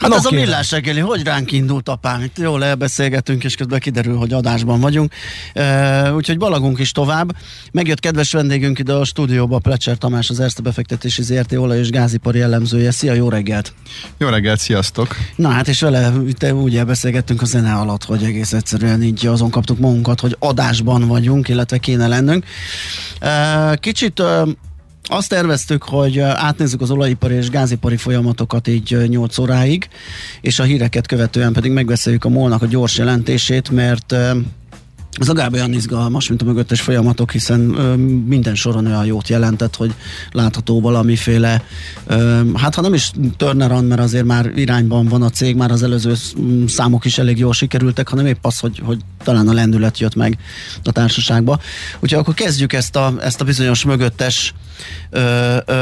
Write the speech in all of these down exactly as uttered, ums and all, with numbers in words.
Hát no, ez okay. a Millás reggeli, hogy ránk indult apám, itt jól elbeszélgetünk, és közben kiderül, hogy adásban vagyunk, uh, úgyhogy balagunk is tovább. Megjött kedves vendégünk ide a stúdióba, Plecser Tamás, az Erste Befektetési zé er té olaj- és gázipari jellemzője. Szia, jó reggelt! Jó reggelt, sziasztok! Na hát, és vele úgy elbeszélgettünk a zene alatt, hogy egész egyszerűen így azon kaptuk magunkat, hogy adásban vagyunk, illetve kéne lennünk. Uh, kicsit uh, azt terveztük, hogy átnézzük az olajipari és gázipari folyamatokat így nyolc óráig, és a híreket követően pedig megbeszéljük a MOL-nak a gyors jelentését, mert ez legalább olyan izgalmas, mint a mögöttes folyamatok, hiszen ö, minden soron olyan jót jelentett, hogy látható valamiféle, ö, hát ha nem is turnaround, mert azért már irányban van a cég, már az előző számok is elég jól sikerültek, hanem épp az, hogy, hogy talán a lendület jött meg a társaságba. Úgyhogy akkor kezdjük ezt a, ezt a bizonyos mögöttes ö, ö,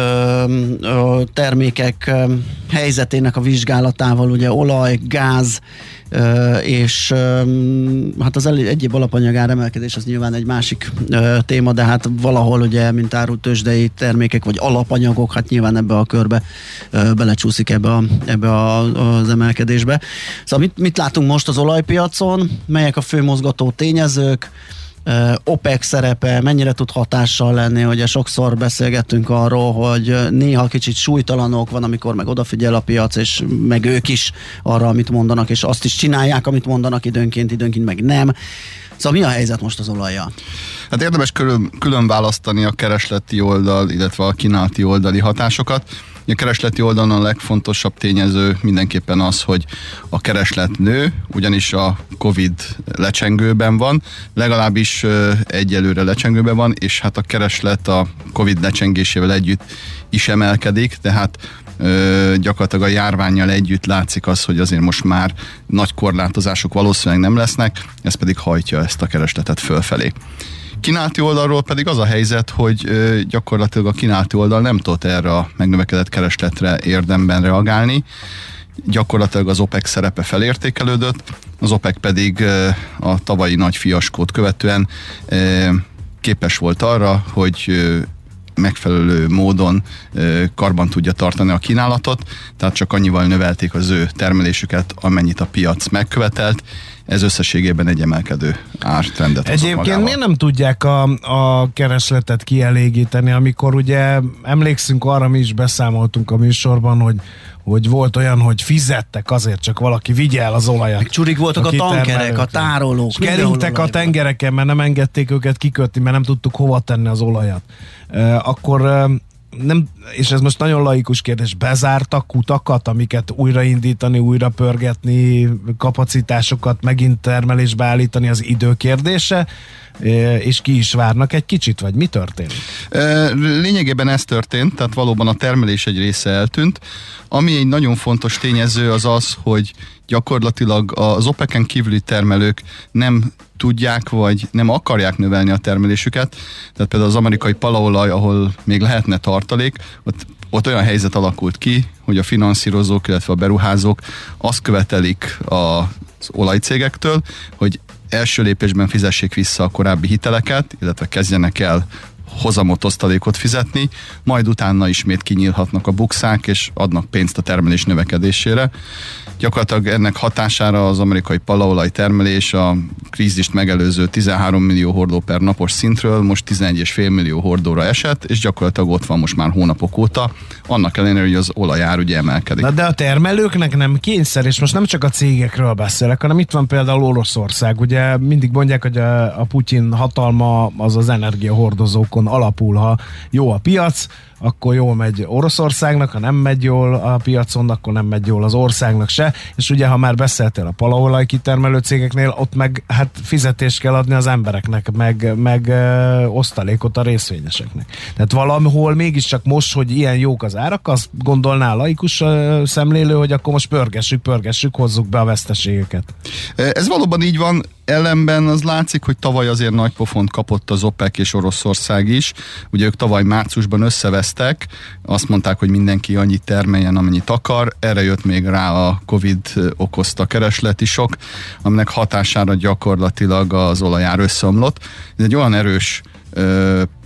ö, termékek ö, helyzetének a vizsgálatával, ugye olaj, gáz, Uh, és uh, hát az egyéb alapanyag emelkedés az nyilván egy másik uh, téma, de hát valahol ugye, mint árut tőzsdei termékek, vagy alapanyagok, hát nyilván ebbe a körbe uh, belecsúszik ebbe, a, ebbe a, az emelkedésbe. Szóval mit, mit látunk most az olajpiacon, melyek a fő mozgató tényezők, Uh, OPEC szerepe mennyire tud hatással lenni, ugye sokszor beszélgettünk arról, hogy néha kicsit súlytalanok, van, amikor meg odafigyel a piac, és meg ők is arra, amit mondanak, és azt is csinálják, amit mondanak időnként, időnként meg nem. Szóval mi a helyzet most az olajjal? Hát érdemes külön, külön választani a keresleti oldal, illetve a kínálati oldali hatásokat. A keresleti oldalon a legfontosabb tényező mindenképpen az, hogy a kereslet nő, ugyanis a Covid lecsengőben van, legalábbis egyelőre lecsengőben van, és hát a kereslet a Covid lecsengésével együtt is emelkedik, tehát Ö, gyakorlatilag a járvánnyal együtt látszik az, hogy azért most már nagy korlátozások valószínűleg nem lesznek, ez pedig hajtja ezt a keresletet fölfelé. Kínálati oldalról pedig az a helyzet, hogy ö, gyakorlatilag a kínálati oldal nem tudott erre a megnövekedett keresletre érdemben reagálni. Gyakorlatilag az OPEC szerepe felértékelődött, az OPEC pedig ö, a tavalyi nagy fiaskót követően ö, képes volt arra, hogy ö, megfelelő módon ö, karban tudja tartani a kínálatot, tehát csak annyival növelték az ő termelésüket, amennyit a piac megkövetelt. Ez összességében egy emelkedő ártrendet hozott Egyébként magával. miért nem tudják a, a keresletet kielégíteni, amikor ugye emlékszünk arra, mi is beszámoltunk a műsorban, hogy hogy volt olyan, hogy fizettek azért, csak valaki vigye el az olajat. Meg csurik voltak a, a tankerek, a tárolók. És keringtek a tengereken, mert nem engedték őket kikötni, mert nem tudtuk hova tenni az olajat. Uh, akkor uh, nem, és ez most nagyon laikus kérdés, bezártak kutakat, amiket újraindítani, újra pörgetni, kapacitásokat megint termelésbe állítani, az idő kérdése, és ki is várnak egy kicsit, vagy mi történt? Lényegében ez történt, tehát valóban a termelés egy része eltűnt. Ami egy nagyon fontos tényező az az, hogy gyakorlatilag az OPEC-en kívüli termelők nem tudják, vagy nem akarják növelni a termelésüket. Tehát például az amerikai palaolaj, ahol még lehetne tartalék, ott, ott olyan helyzet alakult ki, hogy a finanszírozók, illetve a beruházók azt követelik az olajcégektől, hogy első lépésben fizessék vissza a korábbi hiteleket, illetve kezdjenek el hozamot, osztalékot fizetni, majd utána ismét kinyílhatnak a bukszák, és adnak pénzt a termelés növekedésére. Gyakorlatilag ennek hatására az amerikai palaolaj termelés a krízist megelőző tizenhárom millió hordó per napos szintről most tizenegy egész öt millió hordóra esett, és gyakorlatilag ott van most már hónapok óta, annak ellenére, hogy az olajár ugye emelkedik. Na de a termelőknek nem kényszer, és most nem csak a cégekről beszélek, hanem itt van például Oroszország. Ugye mindig mondják, hogy a, a Putyin hatalma az az energiahordozókon alapul, ha jó a piac, akkor jól megy Oroszországnak, ha nem megy jól a piacon, akkor nem megy jól az országnak se, és ugye ha már beszéltél a palaolaj kitermelő cégeknél, ott meg hát fizetést kell adni az embereknek, meg, meg ö, osztalékot a részvényeseknek. Tehát valahol mégiscsak most, hogy ilyen jók az árak, azt gondolná a laikus ö, szemlélő, hogy akkor most pörgessük, pörgessük, hozzuk be a veszteségeket. Ez valóban így van, ellenben az látszik, hogy tavaly azért nagy pofont kapott az OPEC és Oroszország is. Ugye ők tavaly márciusban összevesztek, azt mondták, hogy mindenki annyit termeljen, amennyit akar. Erre jött még rá a Covid okozta keresleti sok, aminek hatására gyakorlatilag az olajár összeomlott. Ez egy olyan erős ö,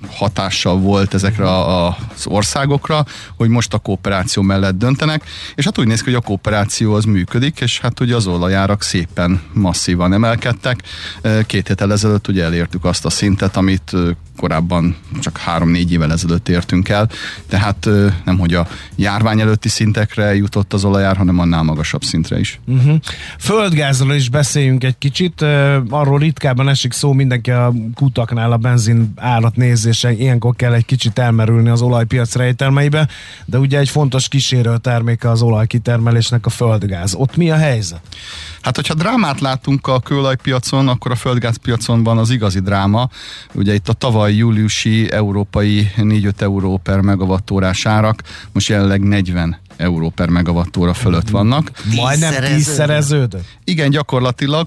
hatással volt ezekre a, az országokra, hogy most a kooperáció mellett döntenek, és hát úgy néz ki, hogy a kooperáció az működik, és hát ugye az olajárak szépen masszívan emelkedtek. Két héttel ezelőtt ugye elértük azt a szintet, amit korábban csak három-négy évvel ezelőtt értünk el, tehát nem hogy a járvány előtti szintekre jutott az olajár, hanem annál magasabb szintre is. Uh-huh. Földgázról is beszéljünk egy kicsit, arról ritkában esik szó, mindenki a kutaknál a benzin árat nézése, ilyenkor kell egy kicsit elmerülni az olajpiac rejtelmeibe, de ugye egy fontos kísérő terméke az olajkitermelésnek a földgáz. Ott mi a helyzet? Hát, hogyha drámát látunk a kőolajpiacon, akkor a földgázpiacon van az igazi dráma. Ugye itt a tavaly júliusi európai négy-öt euró per megawattórás árak most jelenleg negyven euró per megavattóra fölött vannak. Majdnem tízszereződött? Igen, gyakorlatilag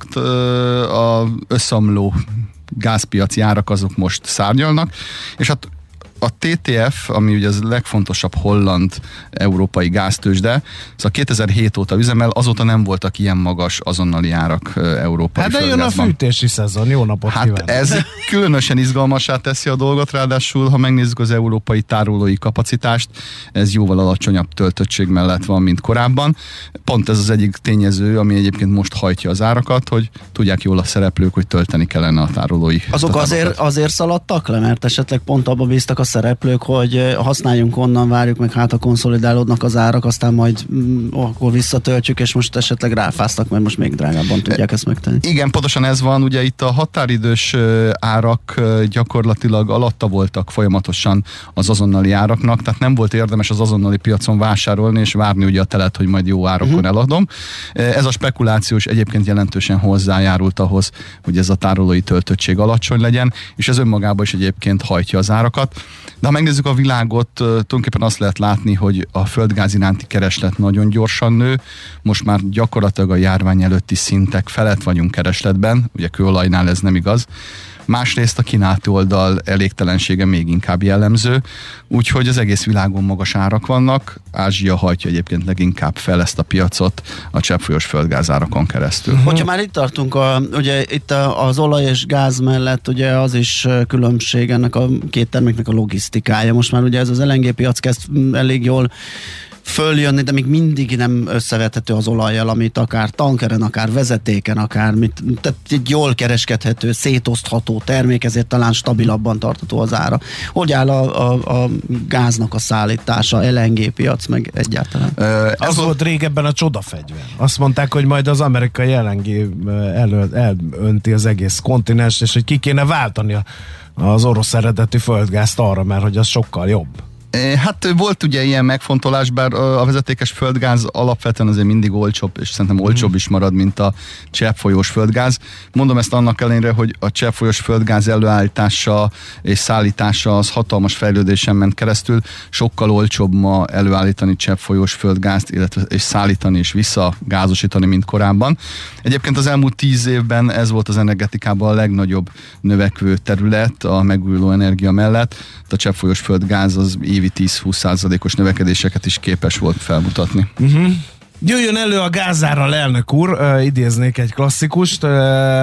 a összeomló gázpiaci árak azok most szárnyalnak, és hát a té té ef, ami ugye az legfontosabb holland európai gáztőzsde, szóval kétezer-hét óta üzemel, azóta nem voltak ilyen magas azonnali árak európai hát de földgázban. jön a fűtési szezon, jó napot hát kívánok. Ez különösen izgalmassá teszi a dolgot, ráadásul ha megnézzük az európai tárolói kapacitást, ez jóval alacsonyabb töltöttség mellett van, mint korábban. Pont ez az egyik tényező, ami egyébként most hajtja az árakat, hogy tudják jól a szereplők, hogy tölteni kellene a tárolói. Azok azért, azért szaladtak le, mert esetleg pont abba bíztak a szereplők, hogy használjunk onnan, várjuk meg, hát a konszolidálódnak az árak, aztán majd mm, akkor visszatöltjük, és most esetleg ráfáztak, mert most még drágábban tudják ezt megtenni. Igen, pontosan ez van, ugye itt a határidős árak gyakorlatilag alatta voltak folyamatosan az azonnali áraknak, tehát nem volt érdemes az azonnali piacon vásárolni, és várni ugye a telet, hogy majd jó árakon uh-huh. eladom. Ez a spekulációs egyébként jelentősen hozzájárult ahhoz, hogy ez a tárolói töltöttség alacsony legyen, és ez önmagában is egyébként hajtja az árakat. De ha megnézzük a világot, tulajdonképpen azt lehet látni, hogy a földgáz iránti kereslet nagyon gyorsan nő. Most már gyakorlatilag a járvány előtti szintek felett vagyunk keresletben, ugye kőolajnál ez nem igaz. Másrészt a kínálati oldal elégtelensége még inkább jellemző, úgyhogy az egész világon magas árak vannak. Ázsia hajtja egyébként leginkább fel ezt a piacot a cseppfolyós földgázárakon keresztül. Uh-huh. Hogyha már itt tartunk, a, ugye itt a, az olaj és gáz mellett ugye az is különbség ennek a két terméknek a logisztikája. Most már ugye ez az el en gé piac kezd elég jól följönni, de még mindig nem összevethető az olajjal, amit akár tankeren, akár vezetéken, akár mit, tehát egy jól kereskedhető, szétosztható termék, ezért talán stabilabban tartható az ára. Hogy áll a, a, a gáznak a szállítása, el en gé piac, meg egyáltalán? Ö, az volt régebben a csodafegyver. Azt mondták, hogy majd az amerikai el en gé elő, elönti az egész kontinens, és hogy ki kéne váltani az orosz eredetű földgázt arra, mert hogy az sokkal jobb. Hát volt ugye ilyen megfontolás, bár a vezetékes földgáz alapvetően azért mindig olcsóbb, és szerintem olcsóbb is marad, mint a cseppfolyós földgáz. Mondom ezt annak ellenére, hogy a cseppfolyós földgáz előállítása és szállítása az hatalmas fejlődésen ment keresztül. Sokkal olcsóbb ma előállítani cseppfolyós földgázt, illetve és szállítani és visszagázosítani, mint korábban. Egyébként az elmúlt tíz évben ez volt az energetikában a legnagyobb növekvő terület a megújuló energia mellett. A cseppfolyós földgáz az évi tíz-húsz százalékos növekedéseket is képes volt felmutatni. Uh-huh. Jöjjön elő a gázárral, elnök úr, uh, idéznék egy klasszikust. Uh,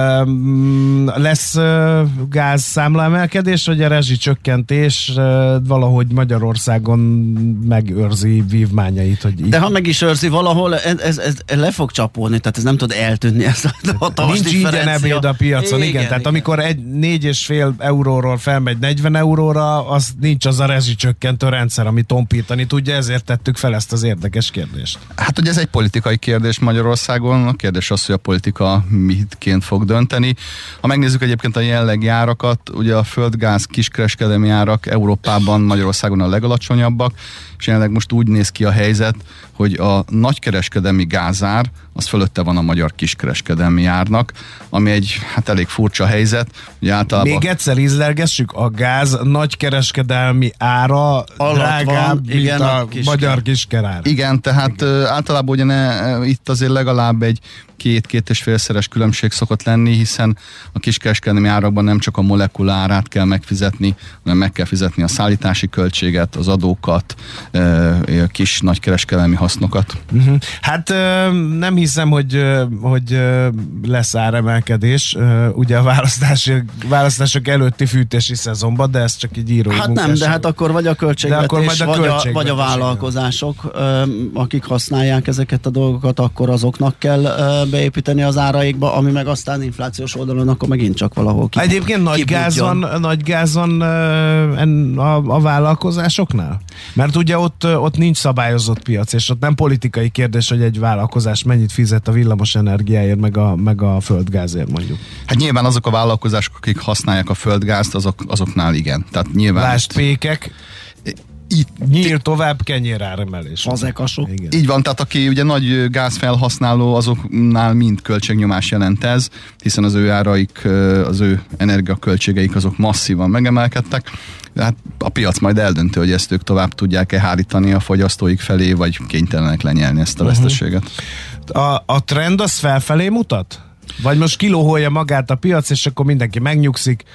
lesz uh, gázszámla emelkedés, vagy a rezsicsökkentés uh, valahogy Magyarországon megőrzi vívmányait? Hogy így... De ha meg is őrzi valahol, ez, ez, ez le fog csapolni, tehát ez nem tud eltűnni. Ez a hatalmas Nincs ingyen ebéd a piacon, igen, igen, tehát igen. Amikor egy négy és fél euróról felmegy negyven euróra, az nincs az a rezsicsökkentő rendszer, ami tompítani tudja, ezért tettük fel ezt az érdekes kérdést. Hát, hogy ez egy politikai kérdés Magyarországon, a kérdés az, hogy a politika mitként fog dönteni. Ha megnézzük egyébként a jelenlegi árakat, ugye a földgáz kiskereskedelmi árak Európában, Magyarországon a legalacsonyabbak, és jelenleg most úgy néz ki a helyzet, hogy a nagykereskedelmi gázár az fölötte van a magyar kiskereskedelmi árnak, ami egy hát elég furcsa helyzet. Ugye általában... Még egyszer ízlelgessük, a gáz nagykereskedelmi ára drágább, mint igen, a, a kisker. magyar kiskerár. Igen, tehát igen. Általában ugye ne, itt azért legalább egy két-két és félszeres különbség szokott lenni, hiszen a kiskereskedelmi árakban nem csak a molekula árát kell megfizetni, hanem meg kell fizetni a szállítási költséget, az adókat, a kis nagykereskedelmi hasznokat. Uh-huh. Hát nem hiszem, hogy, hogy lesz áremelkedés ugye a választások előtti fűtési szezonban, de ez csak így írói Hát nem, de hát akkor vagy a költségvetés, akkor majd a vagy, költségvetés a, vagy a vállalkozások, akik használják ezeket a dolgokat, akkor azoknak kell beépíteni az áraikba, ami meg aztán inflációs oldalon, akkor megint csak valahol ki. Egyébként nagy gáz van, nagy gáz van a, a vállalkozásoknál? Mert ugye ott, ott nincs szabályozott piac, és ott nem politikai kérdés, hogy egy vállalkozás mennyit fizet a villamos energiáért, meg a, meg a földgázért mondjuk. Hát nyilván azok a vállalkozások, akik használják a földgázt, azok, azoknál igen. Tehát nyilván... Lásd pékek, itt nyíl tovább kenyéráremelés. Fazekasok. Így van, tehát aki ugye nagy gázfelhasználó, azoknál mind költségnyomás jelent ez, hiszen az ő áraik, az ő energiaköltségeik azok masszívan megemelkedtek. Hát a piac majd eldöntő, hogy ezt ők tovább tudják-e hárítani a fogyasztóik felé, vagy kénytelenek lenyelni ezt a veszteséget. Uh-huh. A, a trend az felfelé mutat? Vagy most kilóholja magát a piac, és akkor mindenki megnyugszik,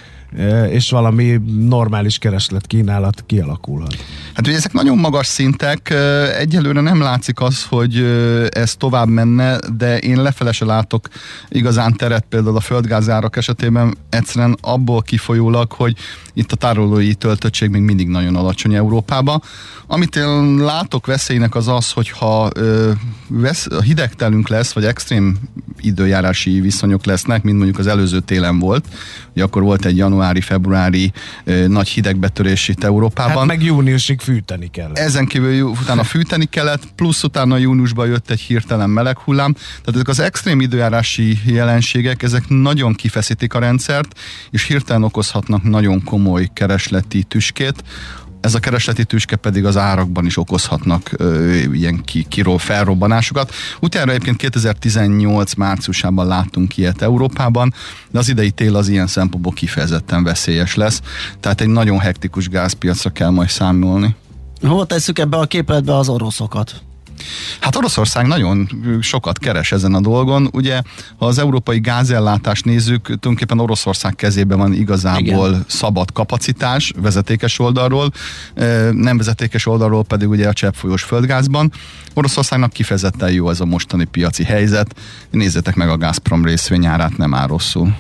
és valami normális kereslet kínálat kialakulhat? Hát ugye ezek nagyon magas szintek, egyelőre nem látszik az, hogy ez tovább menne, de én lefele se látok igazán teret például a földgázárak esetében, egyszerűen abból kifolyólag, hogy itt a tárolói töltöttség még mindig nagyon alacsony Európában. Amit én látok veszélynek az az, hogyha ö, vesz, hidegtelünk lesz, vagy extrém időjárási viszonyok lesznek, mint mondjuk az előző télen volt. Ugye akkor volt egy januári-februári ö, nagy hidegbetörés itt Európában. Hát meg júniusig fűteni kellett. Ezen kívül utána fűteni kellett, plusz utána júniusban jött egy hirtelen meleg hullám. Tehát ezek az extrém időjárási jelenségek, ezek nagyon kifeszítik a rendszert, és hirtelen okozhatnak nagyon komoly keresleti tüskét. Ez a keresleti tüske pedig az árakban is okozhatnak ö, ilyen ki, kiró felrobbanásokat. Utána egyébként kétezer-tizennyolc márciusában láttunk ilyet Európában, de az idei tél az ilyen szempontból kifejezetten veszélyes lesz. Tehát egy nagyon hektikus gázpiacra kell majd számolni. Hova tesszük ebbe a képletbe az oroszokat? Hát Oroszország nagyon sokat keres ezen a dolgon. Ugye, ha az európai gázellátást nézzük, tulajdonképpen Oroszország kezében van igazából igen. szabad kapacitás, vezetékes oldalról, nem vezetékes oldalról pedig ugye a cseppfolyós földgázban. Oroszországnak kifejezetten jó ez a mostani piaci helyzet. Nézzétek meg a Gazprom részvényárát, nem áll rosszul.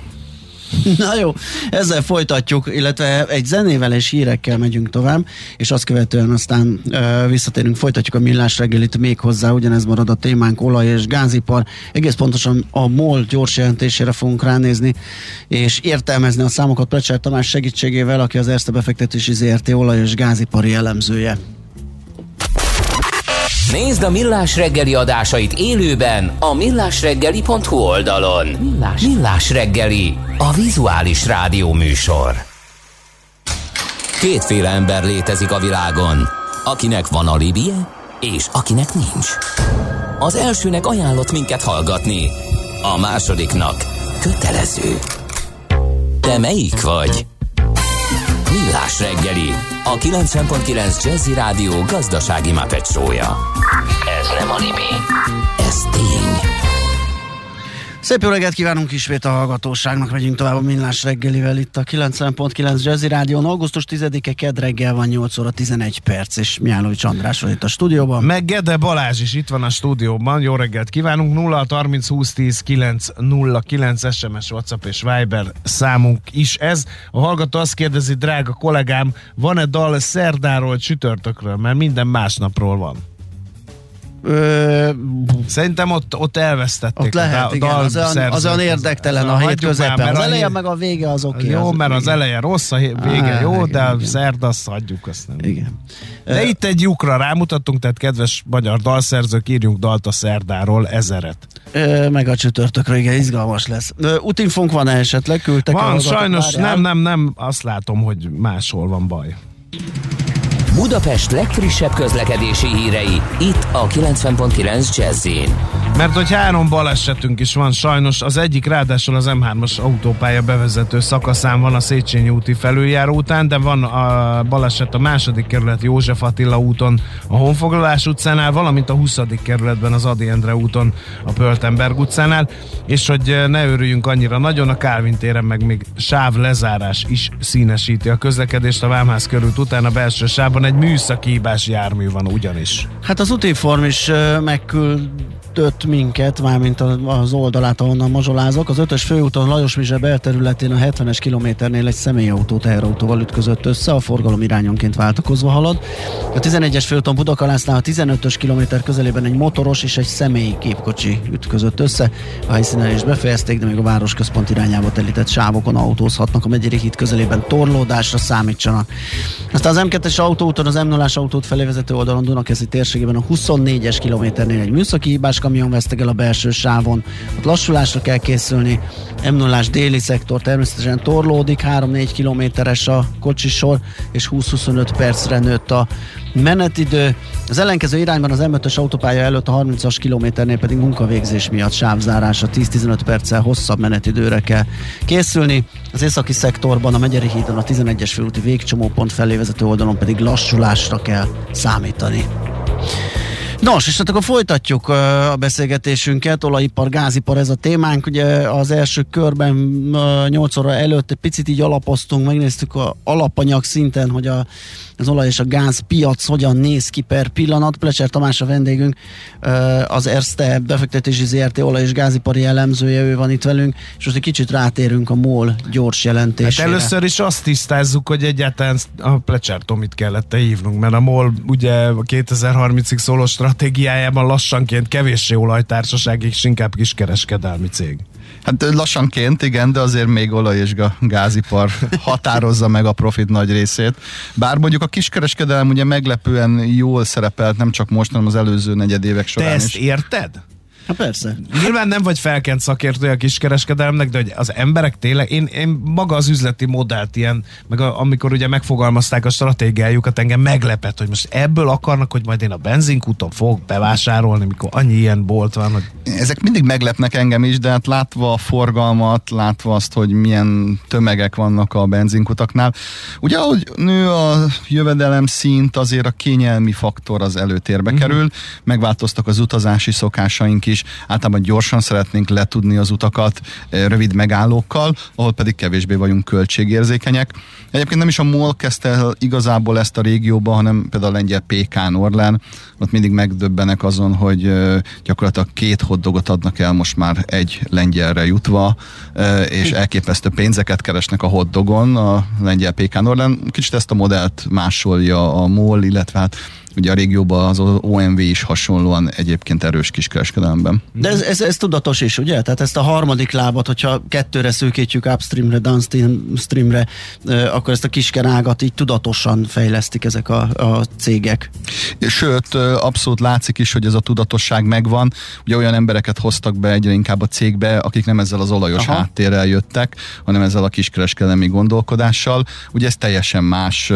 Na jó, ezzel folytatjuk, illetve egy zenével és hírekkel megyünk tovább, és azt követően aztán ö, visszatérünk, folytatjuk a millás reggelit még hozzá, ugyanez marad a témánk, olaj- és gázipar. Egész pontosan a MOL gyors jelentésére fogunk ránézni, és értelmezni a számokat Plecser Tamás segítségével, aki az Erste Befektetési zé er té olaj- és gázipari elemzője. Nézd a Millás reggeli adásait élőben a millásreggeli pont hu oldalon. Millás. Millás reggeli, a vizuális rádió műsor. Kétféle ember létezik a világon, akinek van alibije, és akinek nincs. Az elsőnek ajánlott minket hallgatni, a másodiknak kötelező. Te melyik vagy? Millás reggeli, a kilencven pont kilenc Jazzy Rádió gazdasági Muppet show-ja. Ez nem anime, ez tény. Szép jó reggelt kívánunk ismét a hallgatóságnak, megyünk tovább a Millás reggelivel itt a kilencven pont kilenc Jazzy Rádión. augusztus tizedike kedd reggel van, nyolc óra tizenegy perc, és Mihálovics András van itt a stúdióban. Meg Gede Balázs is itt van a stúdióban, jó reggelt kívánunk. Nulla harminc húsz tíz kilenc nulla kilenc es em es, WhatsApp és Viber számunk is ez. A hallgató azt kérdezi, drága kollégám, van-e dal szerdáról, csütörtökről, mert minden másnapról van. Ö, Szerintem ott, ott elvesztették. Ott lehet, a igen, az olyan, az olyan érdektelen a hét közepe. Az eleje meg a vége az oké. Jó, az, mert igen. az eleje rossz, a vége Á, jó, igen, de a szerda azt hagyjuk, azt nem. Igen. De uh, itt egy lyukra rámutattunk, tehát kedves magyar dalszerzők, írjunk dalt a szerdáról, ezeret. Uh, meg a csütörtökről, igen, izgalmas lesz. Uh, Utinfónk van-e esetleg? Küldtek van, sajnos nem, nem, nem, azt látom, hogy máshol van baj. Budapest legfrissebb közlekedési hírei, itt a kilencven pont kilenc Jazz-in. Mert hogy három balesetünk is van sajnos, az egyik ráadásul az em hármas autópálya bevezető szakaszán van a Széchenyi úti felüljáró után, de van a baleset a második kerület József Attila úton a Honfoglalás utcánál, valamint a huszadik kerületben az Ady Endre úton a Pöltenberg utcánál, és hogy ne örüljünk annyira nagyon, a Kálvin téren meg még sávlezárás is színesíti a közlekedést a Vámház körút után, a belső sávban egy műszaki hibás jármű van ugyanis. Hát az Útinform is uh, megküldött minket, mármint az oldalát, ahonnan mazsolázok. Az ötös főúton Lajos Mizse belterületén a hetvenes kilométernél egy személyautó teherautóval ütközött össze, a forgalom irányonként váltakozva halad. A tizenegyes főúton Budakalásznál a tizenötös kilométer közelében egy motoros és egy személyi gépkocsi ütközött össze. A helyszínen is befejezték, de még a városközpont irányába telített sávokon autózhatnak. A Megyeri híd közelében torlódásra számítsanak. Aztán az em kettes autóúton az em nullás autót felé vezető oldalon Dunakeszi térségében a huszonnégyes kilométernél egy műszaki hibás kamion vesztegel a belső sávon. Ott lassulásra kell készülni. em nullás déli szektor természetesen torlódik, három-négy kilométeres a kocsisor, és húsz-huszonöt percre nőtt a menetidő. Az ellenkező irányban az em ötös autópálya előtt a harmincas kilométernél pedig munkavégzés miatt sávzárásra tíz-tizenöt perccel hosszabb menetidőre kell készülni. Az északi szektorban a Megyeri hídon a tizenegyes főúti végcsomópont felé vezető oldalon pedig lassulásra kell számítani. Nos, és hát akkor folytatjuk a beszélgetésünket, olajipar, gázipar, ez a témánk. Ugye az első körben nyolc óra előtt egy picit így alapoztunk, megnéztük a alapanyag szinten, hogy a, az olaj és a gáz piac hogyan néz ki per pillanat. Plecser Tamás a vendégünk, az Erste befektetési zé er té olaj- és gázipari elemzője, ő van itt velünk, és most egy kicsit rátérünk a MOL gyors jelentésére. Hát először is azt tisztázzuk, hogy egyáltalán a Plecser Tomit kellett hívnunk, mert a MOL ugye kétezer-harmincig szóló stratégiájában lassanként kevéssé olajtársaság, és inkább kiskereskedelmi cég. Hát lassanként, igen, de azért még olaj- és gázipar határozza meg a profit nagy részét. Bár mondjuk a kiskereskedelem ugye meglepően jól szerepelt, nem csak most, hanem az előző negyedévek során. Te ezt is. érted? Hát persze. Nyilván nem vagy felkent szakértője a kiskereskedelemnek, de hogy az emberek tényleg, én, én maga az üzleti modellt ilyen, meg a, amikor ugye megfogalmazták a stratégiájukat, engem meglepett, hogy most ebből akarnak, hogy majd én a benzinkúton fogok bevásárolni, mikor annyi ilyen bolt van. Hogy... Ezek mindig meglepnek engem is, de hát látva a forgalmat, látva azt, hogy milyen tömegek vannak a benzinkutaknál. Ugye, ahogy nő a jövedelem szint, azért a kényelmi faktor az előtérbe uh-huh. kerül, megváltoztak az utazási szokásaink is, általában gyorsan szeretnénk letudni az utakat rövid megállókkal, ahol pedig kevésbé vagyunk költségérzékenyek. Egyébként nem is a MOL kezdte el igazából ezt a régióban, hanem például a lengyel pé ká Norlen, ott mindig megdöbbenek azon, hogy gyakorlatilag két hotdogot adnak el most már egy lengyelre jutva, és elképesztő pénzeket keresnek a hotdogon a lengyel pé ká Norlen. Kicsit ezt a modellt másolja a MOL, illetve hát ugye a régióban az o em vé is hasonlóan egyébként erős kiskereskedelemben. De ez, ez, ez tudatos is, ugye? Tehát ezt a harmadik lábat, hogyha kettőre szűkítjük, upstreamre, downstreamre, akkor ezt a kiskerágat így tudatosan fejlesztik ezek a, a cégek. Sőt, abszolút látszik is, hogy ez a tudatosság megvan. Ugye olyan embereket hoztak be egyre inkább a cégbe, akik nem ezzel az olajos Aha. háttérrel jöttek, hanem ezzel a kiskereskedelmi gondolkodással. Ugye ez teljesen más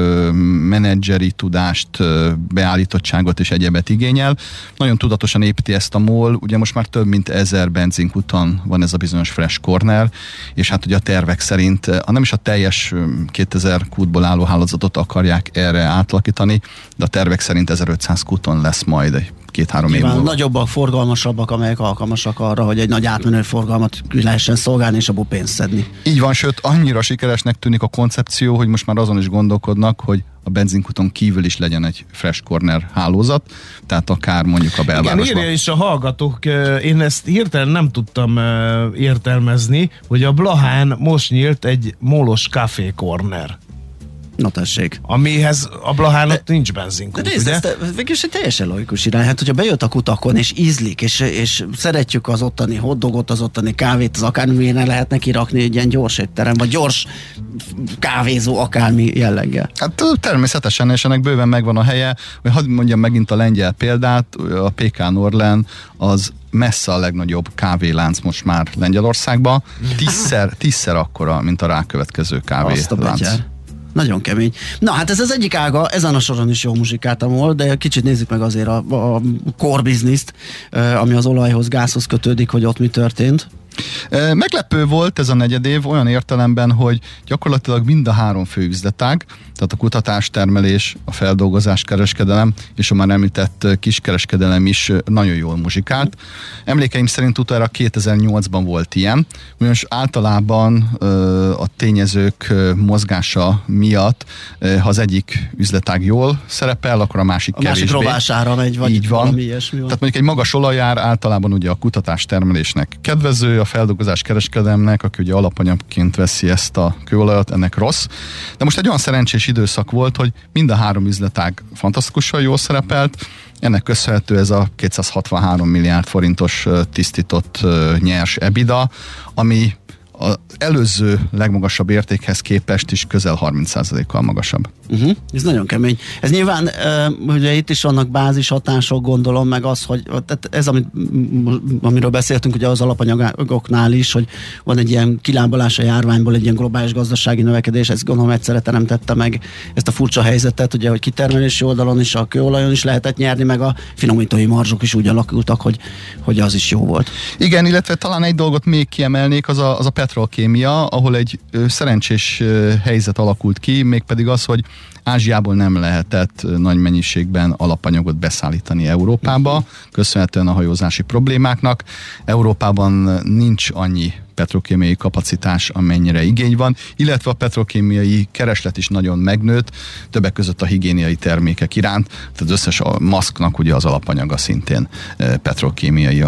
menedzseri tudást, beállítottságot és egyebet igényel. Nagyon tudatosan építi ezt a MOL, ugye most már több mint ezer benzinkuton van ez a bizonyos Fresh Corner, és hát ugye a tervek szerint, ha nem is a teljes kétezer kútból álló hálózatot akarják erre átalakítani, de a tervek szerint ezerötszáz kúton lesz majd egy két-három év múlva. Nagyobbak, forgalmasabbak, amelyek alkalmasak arra, hogy egy nagy átmenő forgalmat lehessen szolgálni, és abból pénzt szedni. Így van, sőt, annyira sikeresnek tűnik a koncepció, hogy most már azon is gondolkodnak, hogy a benzinkuton kívül is legyen egy Fresh Corner hálózat, tehát akár mondjuk a belvárosban. Igen, írja is a hallgatók, én ezt hirtelen nem tudtam értelmezni, hogy a Blahán most nyílt egy mólos Café Corner. Na tessék. Amihez a Blahán ott nincs benzinkút, de ugye? Ez végülis egy teljesen logikus irány. Hát, hogyha bejött a kutakon, és ízlik, és, és szeretjük az ottani hotdogot, az ottani kávét, az akármilyen lehet neki rakni egy ilyen gyors étterem, vagy gyors kávézó akármi jelleggel. Hát természetesen, és ennek bőven megvan a helye. Hogy hadd mondjam megint a lengyel példát, a pé ká Norlen az messze a legnagyobb kávélánc most már Lengyelországban. Tízszer, tízszer akkora, mint a rákövetkező kávélánc. Nagyon kemény. Na hát ez az egyik ága, ezen a soron is jó muzsikát amol, de kicsit nézzük meg azért a, a core business-t, ami az olajhoz, gázhoz kötődik, hogy ott mi történt. Meglepő volt ez a negyedév olyan értelemben, hogy gyakorlatilag mind a három fő üzletág, tehát a kutatás, termelés, a feldolgozás, kereskedelem és a már említett kiskereskedelem is nagyon jól muzsikált. Emlékeim szerint utána kétezer-nyolcban volt ilyen, ugyanis általában a tényezők mozgása miatt, ha az egyik üzletág jól szerepel, akkor a másik a kevésbé. A másik rovására megy, vagy így van. valami ilyesmi van. Tehát mondjuk egy magas olajár általában ugye a kutatás termelésnek kedvező, a feldolgozás kereskedelemnek, aki ugye alapanyagként veszi ezt a kőolajat, ennek rossz. De most egy olyan szerencsés időszak volt, hogy mind a három üzletág fantasztikusan jól szerepelt, ennek köszönhető ez a kétszázhatvanhárom milliárd forintos tisztított nyers EBITDA, ami az előző legmagasabb értékhez képest is közel harminc százalékkal magasabb. Uh-huh. Ez nagyon kemény. Ez nyilván, uh, ugye itt is vannak bázis hatások, gondolom, meg az, hogy tehát ez, amit, amiről beszéltünk ugye az alapanyagoknál is, hogy van egy ilyen kilábalás a járványból, egy ilyen globális gazdasági növekedés, ez gondolom egyszerre teremtette meg ezt a furcsa helyzetet, ugye, hogy kitermelési oldalon is, a kőolajon is lehetett nyerni, meg a finomítói marzsok is úgy alakultak, hogy, hogy az is jó volt. Igen, illetve talán egy dolgot még kiemelnék, az a, az a petrolkémia, ahol egy ö, szerencsés ö, helyzet alakult ki, mégpedig az, hogy Ázsiából nem lehetett nagy mennyiségben alapanyagot beszállítani Európába, köszönhetően a hajózási problémáknak. Európában nincs annyi petrokémiai kapacitás, amennyire igény van, illetve a petrokémiai kereslet is nagyon megnőtt, többek között a higiéniai termékek iránt, tehát az összes a maszknak ugye az alapanyaga szintén petrokémiai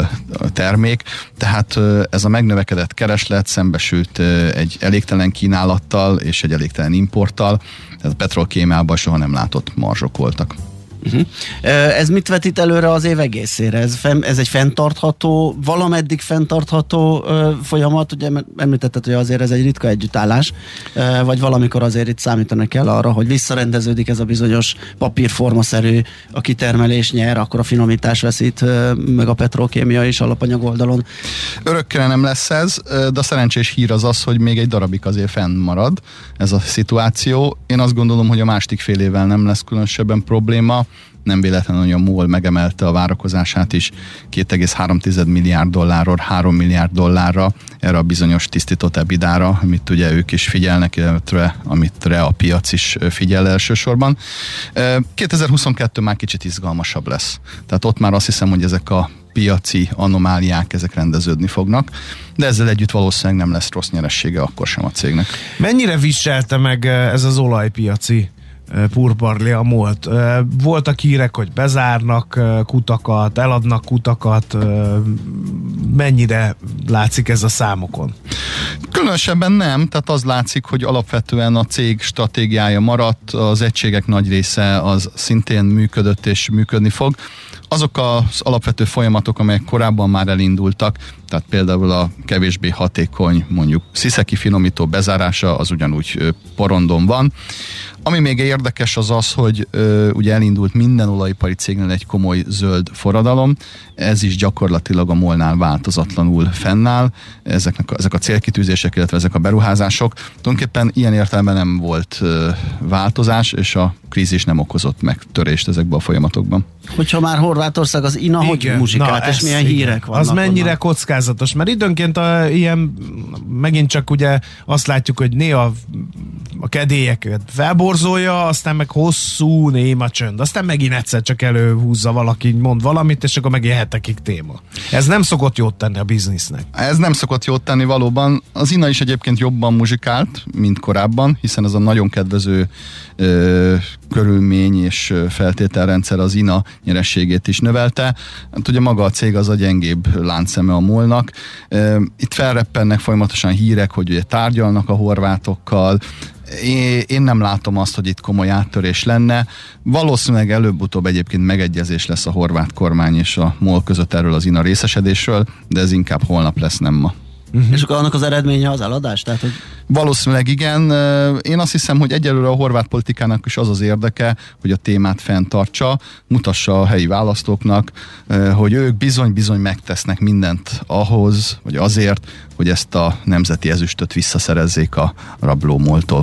termék, tehát ez a megnövekedett kereslet szembesült egy elégtelen kínálattal és egy elégtelen importtal, tehát a petrokémiában soha nem látott marzsok voltak. Uh-huh. Ez mit vetít előre az év egészére? Ez, fenn, ez egy fenntartható, valameddig fenntartható uh, folyamat, ugye említetted, hogy azért ez egy ritka együttállás, uh, vagy valamikor azért itt számítanak el arra, hogy visszarendeződik ez a bizonyos papírformaszerű, a kitermelés nyer, akkor a finomítás veszít, uh, meg a petrokémia is alapanyag oldalon. Örökkére nem lesz ez, de a szerencsés hír az az, hogy még egy darabig azért fennmarad ez a szituáció. Én azt gondolom, hogy a másik fél évvel nem lesz különösebben probléma. Nem véletlenül, hogy a MOL megemelte a várakozását is két egész három milliárd dollárról három milliárd dollárra erre a bizonyos tisztított ebidára, amit ugye ők is figyelnek, illetve amitre a piac is figyel elsősorban. kétezer-huszonkettő már kicsit izgalmasabb lesz. Tehát ott már azt hiszem, hogy ezek a piaci anomáliák, ezek rendeződni fognak, de ezzel együtt valószínűleg nem lesz rossz nyeressége akkor sem a cégnek. Mennyire viselte meg ez az olajpiaci purparli a múlt? Voltak hírek, hogy bezárnak kutakat, eladnak kutakat, mennyire látszik ez a számokon? Különösebben nem, tehát az látszik, hogy alapvetően a cég stratégiája maradt, az egységek nagy része az szintén működött és működni fog. Azok az alapvető folyamatok, amelyek korábban már elindultak, tehát például a kevésbé hatékony mondjuk sziszeki finomító bezárása, az ugyanúgy porondon van. Ami még érdekes az az, hogy ö, ugye elindult minden olajipari cégnél egy komoly zöld forradalom, ez is gyakorlatilag a MOL-nál változatlanul fennáll, ezeknek, ezek a célkitűzések, illetve ezek a beruházások. Tulajdonképpen ilyen értelemben nem volt ö, változás, és a krízis nem okozott megtörést ezekben a folyamatokban. Hogyha már Horvátország az I N A, igen, hogy muzsikált, na, és ez, milyen igen. hírek vannak? Az mennyire onnan? kockázatos, mert időnként a, ilyen, megint csak ugye azt látjuk, hogy néha a kedélyeket felborzolja, aztán meg hosszú néma csönd, aztán megint egyszer csak előhúzza valaki, mond valamit, és akkor megint hetekig téma. Ez nem szokott jót tenni a biznisznek. Ez nem szokott jót tenni valóban. Az I N A is egyébként jobban muzsikált, mint korábban, hiszen ez a nagyon kedvező ö, körülmény és feltételrendszer az I N A nyerességét is növelte. Hát ugye maga a cég az a gyengébb láncszeme a MOL-nak. Itt felreppennek folyamatosan hírek, hogy ugye tárgyalnak a horvátokkal. Én nem látom azt, hogy itt komoly áttörés lenne. Valószínűleg előbb-utóbb egyébként megegyezés lesz a horvát kormány és a MOL között erről az I N A részesedésről, de ez inkább holnap lesz, nem ma. Uh-huh. És akkor annak az eredménye az eladás? Tehát, hogy... Valószínűleg igen. Én azt hiszem, hogy egyelőre a horvát politikának is az az érdeke, hogy a témát fenntartsa, mutassa a helyi választóknak, hogy ők bizony-bizony megtesznek mindent ahhoz, vagy azért, hogy ezt a nemzeti ezüstöt visszaszerezzék a rabló MOL-tól.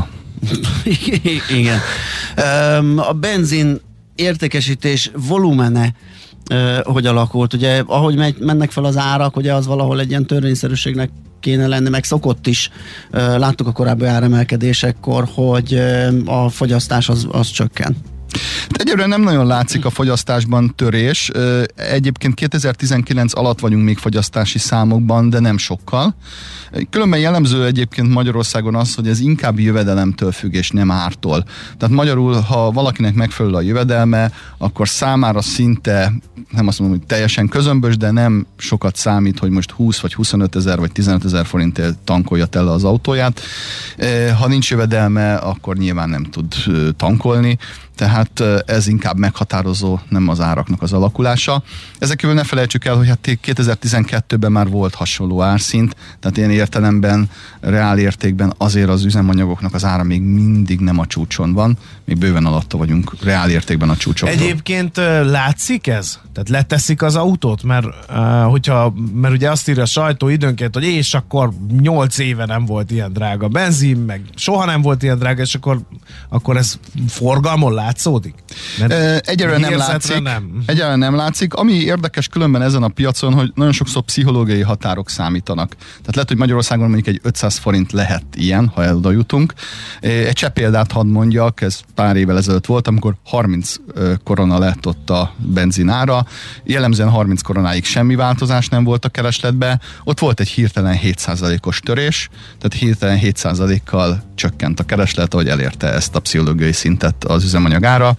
Igen. A benzin értékesítés volumene hogy alakult? Ugye, ahogy megy, mennek fel az árak, ugye az valahol egy ilyen törvényszerűségnek kéne lenni, meg szokott is. Láttuk a korábbi áremelkedésekkor, hogy a fogyasztás az, az csökken. Egyébként nem nagyon látszik a fogyasztásban törés. Egyébként kétezer-tizenkilenc alatt vagyunk még fogyasztási számokban, de nem sokkal. Különben jellemző egyébként Magyarországon az, hogy ez inkább jövedelemtől függ, és nem ártól. Tehát magyarul, ha valakinek megfelelő a jövedelme, akkor számára szinte, nem azt mondom, hogy teljesen közömbös, de nem sokat számít, hogy most húsz vagy huszonöt ezer vagy tizenöt ezer forintért tankolja tele az autóját. Ha nincs jövedelme, akkor nyilván nem tud tankolni. Tehát ez inkább meghatározó, nem az áraknak az alakulása. Ezek kívül ne felejtsük el, hogy hát kétezer-tizenkettőben már volt hasonló árszint, tehát ilyen értelemben, reál értékben azért az üzemanyagoknak az ára még mindig nem a csúcson van, még bőven alatta vagyunk reál értékben a csúcsokról. Egyébként látszik ez? Tehát leteszik az autót? Mert, uh, hogyha, mert ugye azt írja a sajtó időnként, hogy és akkor nyolc éve nem volt ilyen drága benzin, meg soha nem volt ilyen drága, és akkor, akkor ez forgalmon látszódik? Egyelőre nem látszik. Nem. Egyelőre nem látszik. Ami érdekes különben ezen a piacon, hogy nagyon sokszor pszichológiai határok számítanak. Tehát lehet, hogy Magyarországon mondjuk egy ötszáz forint lehet ilyen, ha el oda jutunk. Egy cseh példát hadd mondjak, ez pár évvel ezelőtt volt, amikor harminc korona lett ott a benzinára. Jellemzően harminc koronáig semmi változás nem volt a keresletbe. Ott volt egy hirtelen hét százalékos törés, tehát hirtelen hét százalékkal csökkent a kereslet, ahogy elérte ezt a pszichológiai szintet az üzemanyagára.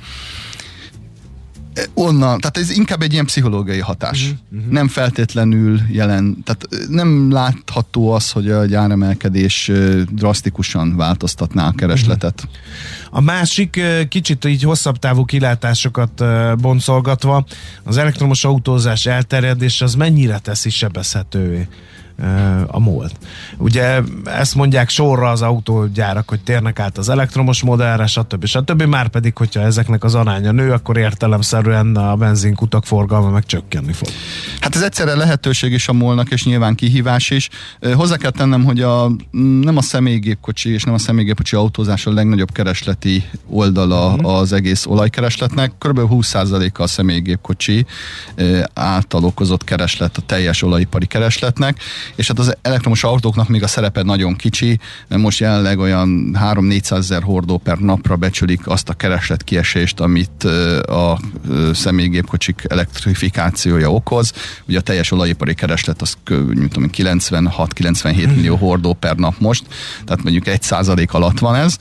Onnan, tehát ez inkább egy ilyen pszichológiai hatás. Uh-huh, uh-huh. Nem feltétlenül jelen, tehát nem látható az, hogy a áremelkedés drasztikusan változtatná a keresletet. Uh-huh. A másik, kicsit így hosszabb távú kilátásokat boncolgatva, az elektromos autózás elterjedése az mennyire teszi sebezhetővé a MOL-t. Ugye ezt mondják sorra az autógyárak, hogy térnek át az elektromos modellre, stb. stb. Már pedig, hogyha ezeknek az aránya nő, akkor értelemszerűen a benzinkutak forgalma meg csökkenni fog. Hát ez egyszerre lehetőség is a MOL-nak, és nyilván kihívás is. Hozzá kell tennem, hogy a, nem a személygépkocsi és nem a személygépkocsi autózás a legnagyobb keresleti oldala mm. az egész olajkeresletnek. Körülbelül húsz százaléka a személygépkocsi által okozott kereslet a teljes olajipari keresletnek, és hát az elektromos autóknak még a szerepe nagyon kicsi, mert most jelenleg olyan három-négyszázezer hordó per napra becsülik azt a keresletkiesést, amit a személygépkocsik elektrifikációja okoz. Ugye a teljes olajipari kereslet az kilencvenhat-kilencvenhét millió hordó per nap most, tehát mondjuk egy százalék alatt van ez.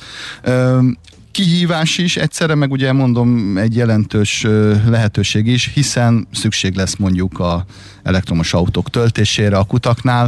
Kihívás is egyszerre, meg ugye mondom egy jelentős lehetőség is, hiszen szükség lesz mondjuk a elektromos autók töltésére a kutaknál,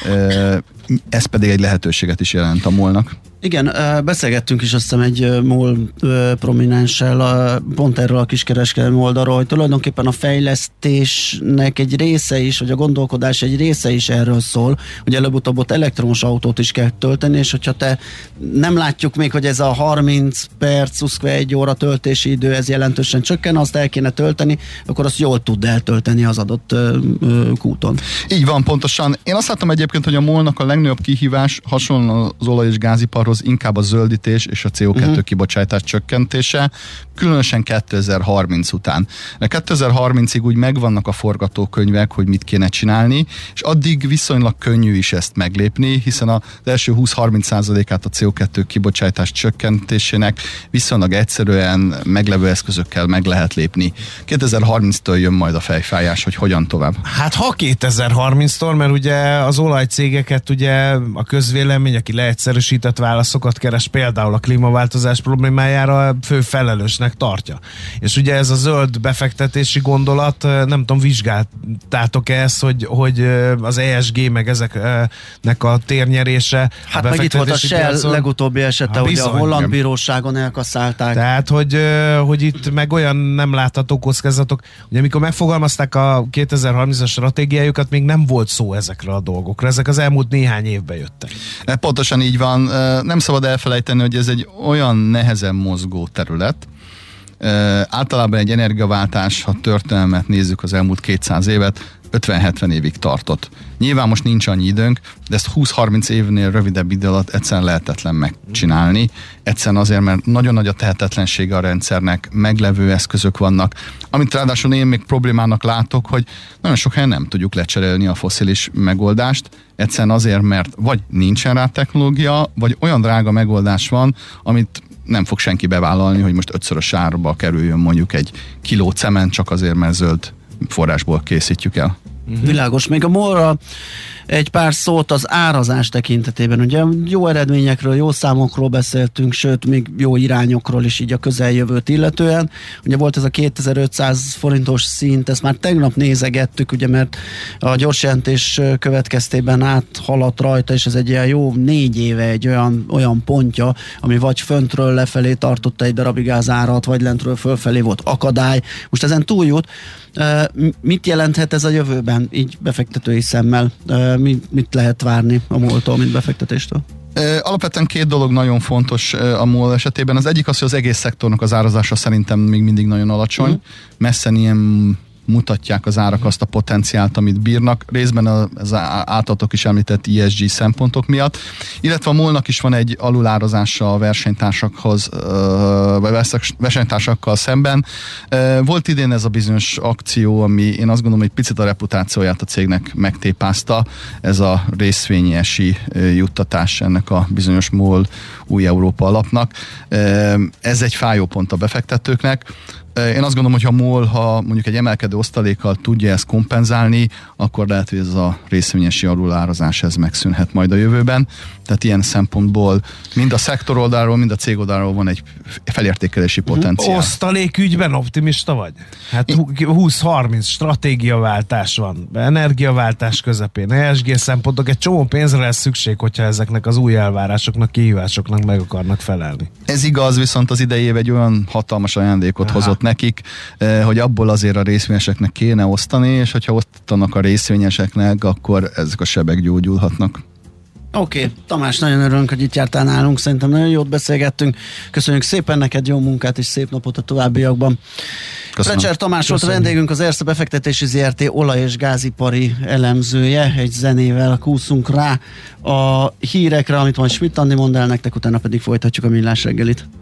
ez pedig egy lehetőséget is jelent a MOL-nak. Igen, beszélgettünk is azt hiszem egy MOL prominenssel pont erről a kiskereskedelmi oldalról, hogy tulajdonképpen a fejlesztésnek egy része is, vagy a gondolkodás egy része is erről szól, hogy előbb-utóbb ott elektromos autót is kell tölteni, és hogyha te nem látjuk még, hogy ez a harminc perc, egy óra töltési idő, ez jelentősen csökken, azt el kéne tölteni, akkor azt jól tud eltölteni az adott ö, ö, kúton. Így van, pontosan. Én azt látom egyébként, hogy a MOL-nak a legnagyobb kihívás hasonlóan az olaj- és gáziparhoz inkább a zöldítés és a cé o kettő uh-huh. kibocsátás csökkentése, különösen kétezer-harminc után. De kétezer-harmincig úgy megvannak a forgatókönyvek, hogy mit kéne csinálni, és addig viszonylag könnyű is ezt meglépni, hiszen az első húsz-harminc százalékát a cé o kettő kibocsátás csökkentésének viszonylag egyszerűen meglevő eszközökkel meg lehet lépni. kétezer-harminctól jön majd a fejfájás, hogy hogyan tovább. Hát ha kétezer-harminctól, mert ugye az olajcégeket ugye a közvélemény, aki leegyszerűsített válaszokat keres, például a klímaváltozás problémájára fő felelősnek tartja. És ugye ez a zöld befektetési gondolat, nem tudom, vizsgáltátok-e ezt, hogy, hogy az é es gé meg ezeknek a térnyerése. Hát meg itt volt a Shell piacon legutóbbi esete, hogy a holland bíróságon elkasszálták. Tehát, hogy, hogy itt meg olyan nem látható kockázatok, hogy amikor megfogalmazták a kétezer-harmincas stratégiájukat, még nem volt szó ezekre a dolgokra. Ezek az elmúlt néhány évben jöttek. Pontosan így van. Nem szabad elfelejteni, hogy ez egy olyan nehezen mozgó terület. Általában egy energiaváltás, ha történelmet nézzük az elmúlt kétszáz évet, ötven-hetven évig tartott. Nyilván most nincs annyi időnk, de ezt húsz-harminc évnél rövidebb idő alatt egyszerűen lehetetlen megcsinálni. Egyszerűen azért, mert nagyon nagy a tehetetlensége a rendszernek, meglevő eszközök vannak, amit ráadásul én még problémának látok, hogy nagyon sok helyen nem tudjuk lecserélni a fosszilis megoldást, egyszerűen azért, mert vagy nincsen rá technológia, vagy olyan drága megoldás van, amit nem fog senki bevállalni, hogy most ötszörös árba kerüljön mondjuk egy kiló cement, csak azért, mert zöld forrásból készítjük el. Uh-huh. Világos. Még a MOL-ra egy pár szót az árazás tekintetében. Ugye jó eredményekről, jó számokról beszéltünk, sőt, még jó irányokról is így a közeljövőt illetően. Ugye volt ez a kétezer-ötszáz forintos szint, ezt már tegnap nézegettük, ugye, mert a gyorsjelentés következtében áthaladt rajta, és ez egy ilyen jó négy éve egy olyan, olyan pontja, ami vagy föntről lefelé tartotta egy darabig az árat, vagy lentről fölfelé volt akadály. Most ezen túljut. Mit jelenthet ez a jövőben, így befektetői szemmel? Mit, mit lehet várni a MOL-tól, mint befektetéstől? Alapvetően két dolog nagyon fontos a MOL esetében. Az egyik az, hogy az egész szektornak az árazása szerintem még mindig nagyon alacsony. Mm. Messzen ilyen mutatják az árak azt a potenciált, amit bírnak, részben az általatok is említett E S G szempontok miatt, illetve a MOL-nak is van egy alulárazása a versenytársakhoz, vagy versenytársakkal szemben. Volt idén ez a bizonyos akció, ami én azt gondolom, hogy picit a reputációját a cégnek megtépázta, ez a részvényesi juttatás ennek a bizonyos MOL új Európa alapnak. Ez egy fájó pont a befektetőknek. Én azt gondolom, hogy ha MOL, ha mondjuk egy emelkedő osztalékkal tudja ezt kompenzálni, akkor lehet, hogy ez a részvényesi alulárazás ez megszűnhet majd a jövőben. Tehát ilyen szempontból mind a szektor oldalról, mind a cég oldalról van egy felértékelési potenciál. Osztalék ügyben optimista vagy? Hát húsz-harminc stratégiaváltás van, energiaváltás közepén, E S G szempontok, egy csomó pénzre lesz szükség, hogyha ezeknek az új elvárásoknak, kihívásoknak meg akarnak felelni. Ez igaz, viszont az idei év egy olyan hatalmas ajándékot Aha. hozott nekik, hogy abból azért a részvényeseknek kéne osztani, és hogyha osztanak a részvényeseknek, akkor ezek a sebek gyógyulhatnak. Oké, okay. Tamás, nagyon örülünk, hogy itt jártál nálunk, szerintem nagyon jót beszélgettünk. Köszönjük szépen neked, jó munkát és szép napot a továbbiakban. Frecser Tamás volt a vendégünk, az Erste Befektetési Zé Er Té olaj- és gázipari elemzője. Egy zenével kúszunk rá a hírekre, amit majd Schmidt Andi mond el nektek, utána pedig folytatjuk a Millás reggelit.